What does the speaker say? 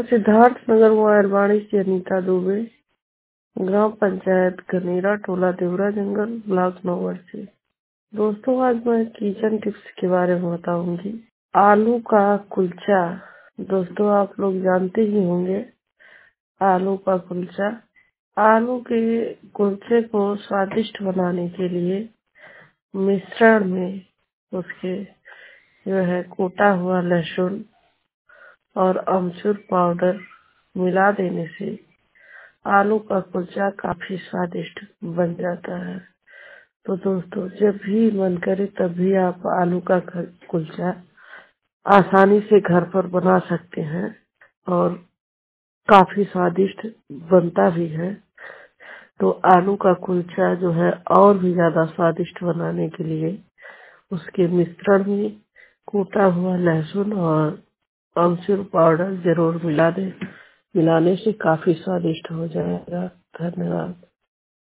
मैं सिद्धार्थ नगर मोबाइलवाड़ी से अनीता दुबे, ग्राम पंचायत कनेरा, टोला देवरा जंगल, ब्लॉक नौगढ़ से। दोस्तों, आज मैं किचन टिप्स के बारे में बताऊंगी। आलू का कुलचा। दोस्तों, आप लोग जानते ही होंगे आलू का कुलचा। आलू के कुलचे को स्वादिष्ट बनाने के लिए मिश्रण में उसके कूटा हुआ लहसुन और अमचूर पाउडर मिला देने से आलू का कुलचा काफी स्वादिष्ट बन जाता है। तो दोस्तों, जब भी मन करे तब भी आप आलू का कुलचा आसानी से घर पर बना सकते हैं और काफी स्वादिष्ट बनता भी है। तो आलू का कुलचा जो है और भी ज्यादा स्वादिष्ट बनाने के लिए उसके मिश्रण में कूटा हुआ लहसुन और अमचूर पाउडर जरूर मिला दें। मिलाने से काफी स्वादिष्ट हो जाएगा। धन्यवाद।